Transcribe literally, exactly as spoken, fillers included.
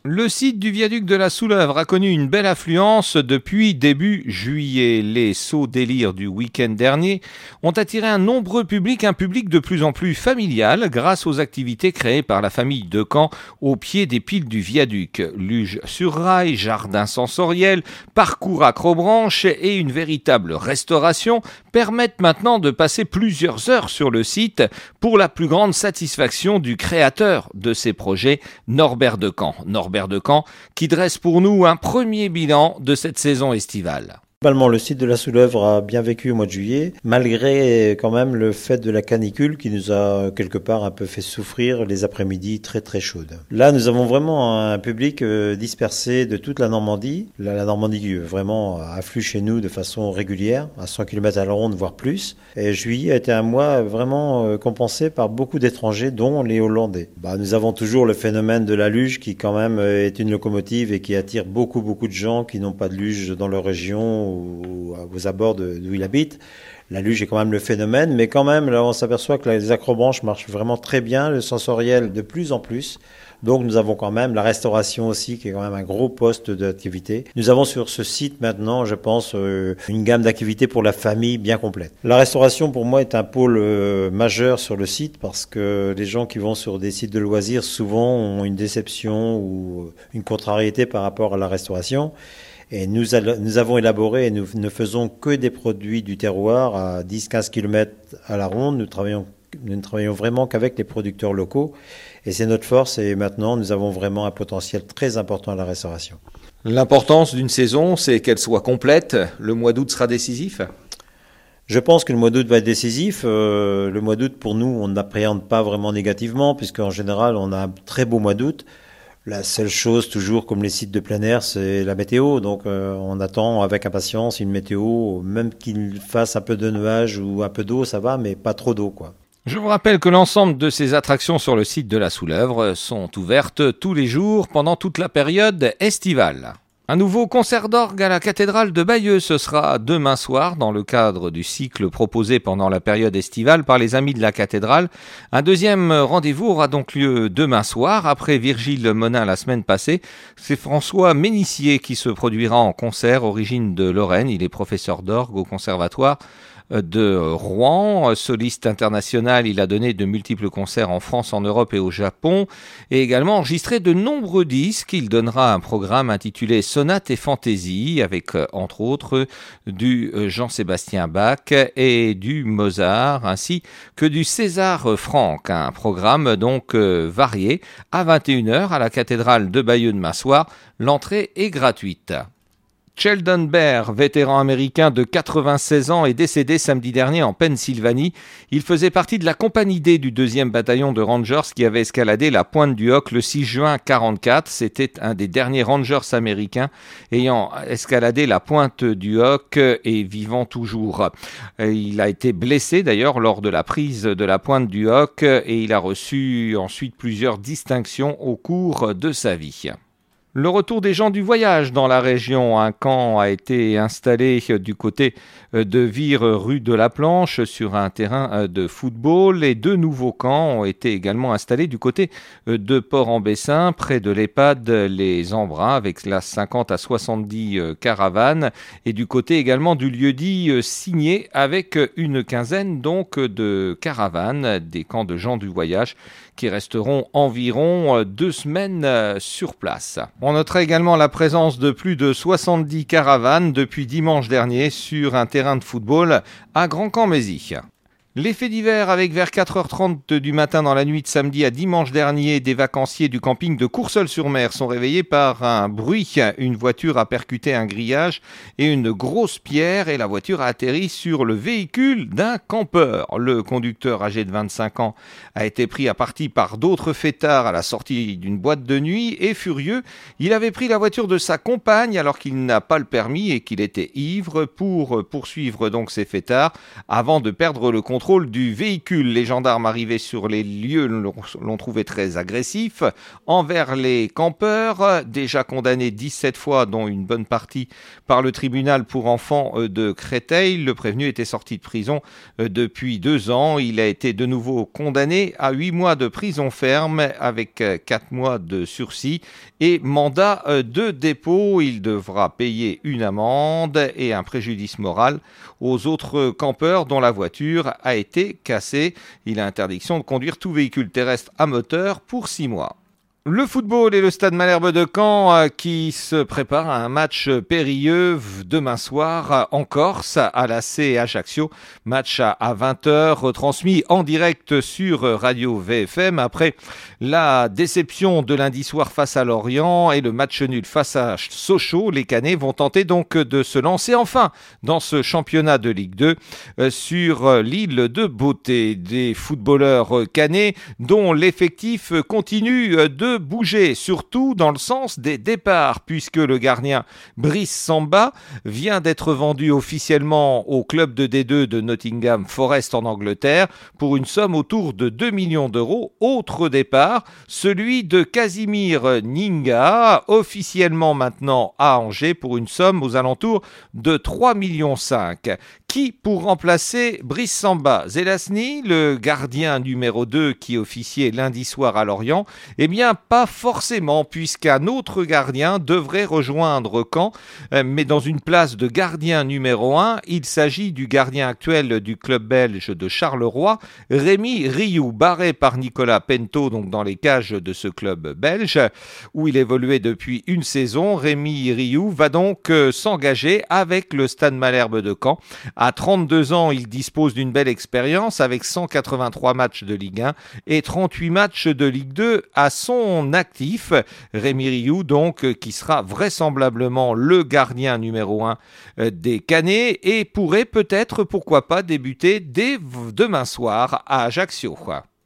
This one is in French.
Le site du viaduc de la Soulèvre a connu une belle affluence depuis début juillet. Les sauts délires du week-end dernier ont attiré un nombreux public, un public de plus en plus familial grâce aux activités créées par la famille Decamps au pied des piles du viaduc. Luge sur rail, jardin sensoriel, parcours acrobranche et une véritable restauration permettent maintenant de passer plusieurs heures sur le site pour la plus grande satisfaction du créateur de ces projets, Norbert Decamps. Norbert Decamps, qui dresse pour nous un premier bilan de cette saison estivale. Globalement, le site de la Soulèvre a bien vécu au mois de juillet, malgré quand même le fait de la canicule qui nous a quelque part un peu fait souffrir les après-midi très très chaudes. Là, nous avons vraiment un public dispersé de toute la Normandie. La, la Normandie vraiment afflue chez nous de façon régulière, à cent kilomètres à la ronde, voire plus. Et juillet a été un mois vraiment compensé par beaucoup d'étrangers, dont les Hollandais. Bah, nous avons toujours le phénomène de la luge qui quand même est une locomotive et qui attire beaucoup beaucoup de gens qui n'ont pas de luge dans leur région ou aux abords d'où il habite. La luge est quand même le phénomène, mais quand même, là, on s'aperçoit que les acrobranches marchent vraiment très bien, le sensoriel de plus en plus. Donc, nous avons quand même la restauration aussi, qui est quand même un gros poste d'activité. Nous avons sur ce site maintenant, je pense, euh, une gamme d'activités pour la famille bien complète. La restauration, pour moi, est un pôle euh, majeur sur le site parce que les gens qui vont sur des sites de loisirs, souvent, ont une déception ou une contrariété par rapport à la restauration. Et nous, nous avons élaboré et nous ne faisons que des produits du terroir à dix à quinze kilomètres à la ronde. Nous travaillons, nous ne travaillons vraiment qu'avec les producteurs locaux. Et c'est notre force. Et maintenant, nous avons vraiment un potentiel très important à la restauration. L'importance d'une saison, c'est qu'elle soit complète. Le mois d'août sera décisif ? Je pense que le mois d'août va être décisif. Euh, le mois d'août, pour nous, on n'appréhende pas vraiment négativement, puisqu'en général, on a un très beau mois d'août. La seule chose, toujours comme les sites de plein air, c'est la météo. Donc euh, on attend avec impatience une météo, même qu'il fasse un peu de nuages ou un peu d'eau, ça va, mais pas trop d'eau, quoi. Je vous rappelle que l'ensemble de ces attractions sur le site de la Soulèvre sont ouvertes tous les jours pendant toute la période estivale. Un nouveau concert d'orgue à la cathédrale de Bayeux, ce sera demain soir dans le cadre du cycle proposé pendant la période estivale par les Amis de la cathédrale. Un deuxième rendez-vous aura donc lieu demain soir, après Virgile Monin la semaine passée. C'est François Ménissier qui se produira en concert, origine de Lorraine. Il est professeur d'orgue au conservatoire de Rouen, soliste international. Il a donné de multiples concerts en France, en Europe et au Japon, et également enregistré de nombreux disques. Il donnera un programme intitulé Sonates et Fantaisie, avec entre autres du Jean-Sébastien Bach et du Mozart, ainsi que du César Franck. Un programme donc varié à vingt et une heures à la cathédrale de Bayeux demain soir. L'entrée est gratuite. Sheldon Bear, vétéran américain de quatre-vingt-seize ans, est décédé samedi dernier en Pennsylvanie. Il faisait partie de la compagnie D du deuxième bataillon de Rangers qui avait escaladé la pointe du Hoc le six juin quarante-quatre. C'était un des derniers Rangers américains ayant escaladé la pointe du Hoc et vivant toujours. Il a été blessé d'ailleurs lors de la prise de la pointe du Hoc et il a reçu ensuite plusieurs distinctions au cours de sa vie. Le retour des gens du voyage dans la région. Un camp a été installé du côté de Vire, rue de la Planche, sur un terrain de football. Et deux nouveaux camps ont été également installés du côté de Port-en-Bessin, près de l'EHPAD Les Embruns, avec la cinquante à soixante-dix caravanes. Et du côté également du lieu-dit Signé, avec une quinzaine donc de caravanes, des camps de gens du voyage, qui resteront environ deux semaines sur place. On notera également la présence de plus de soixante-dix caravanes depuis dimanche dernier sur un terrain de football à Grand-Camp-Mézy. Les faits divers avec vers quatre heures trente du matin dans la nuit de samedi à dimanche dernier, des vacanciers du camping de Courseulles-sur-Mer sont réveillés par un bruit. Une voiture a percuté un grillage et une grosse pierre et la voiture a atterri sur le véhicule d'un campeur. Le conducteur âgé de vingt-cinq ans a été pris à partie par d'autres fêtards à la sortie d'une boîte de nuit et furieux, il avait pris la voiture de sa compagne alors qu'il n'a pas le permis et qu'il était ivre pour poursuivre donc ces fêtards avant de perdre le contrôle contrôle du véhicule. Les gendarmes arrivés sur les lieux l'ont, l'ont trouvé très agressif envers les campeurs, déjà condamnés dix-sept fois, dont une bonne partie par le tribunal pour enfants de Créteil. Le prévenu était sorti de prison depuis deux ans. Il a été de nouveau condamné à huit mois de prison ferme avec quatre mois de sursis et mandat de dépôt. Il devra payer une amende et un préjudice moral aux autres campeurs dont la voiture a été cassée. Il a interdiction de conduire tout véhicule terrestre à moteur pour six mois. Le football et le Stade Malherbe de Caen euh, qui se préparent à un match périlleux demain soir en Corse à l'A C Ajaccio. Match à, à vingt heures retransmis en direct sur Radio V F M après la déception de lundi soir face à Lorient et le match nul face à Sochaux. Les Canets vont tenter donc de se lancer enfin dans ce championnat de Ligue deux euh, sur l'île de Beauté. Des footballeurs canets dont l'effectif continue de bouger, surtout dans le sens des départs, puisque le gardien Brice Samba vient d'être vendu officiellement au club de D deux de Nottingham Forest en Angleterre pour une somme autour de deux millions d'euros. Autre départ, celui de Casimir Ninga, officiellement maintenant à Angers pour une somme aux alentours de trois millions cinq. Qui pour remplacer Brice Samba? Zelazny, le gardien numéro deux qui officiait lundi soir à Lorient? Eh bien, pas forcément, puisqu'un autre gardien devrait rejoindre Caen, mais dans une place de gardien numéro un. Il s'agit du gardien actuel du club belge de Charleroi, Rémi Rioux, barré par Nicolas Pento, donc dans les cages de ce club belge, où il évoluait depuis une saison. Rémi Rioux va donc euh, s'engager avec le Stade Malherbe de Caen. À trente-deux ans, il dispose d'une belle expérience avec cent quatre-vingt-trois matchs de Ligue un et trente-huit matchs de Ligue deux à son actif. Rémi Rioux, donc, qui sera vraisemblablement le gardien numéro un des Canets et pourrait peut-être, pourquoi pas, débuter dès demain soir à Ajaccio.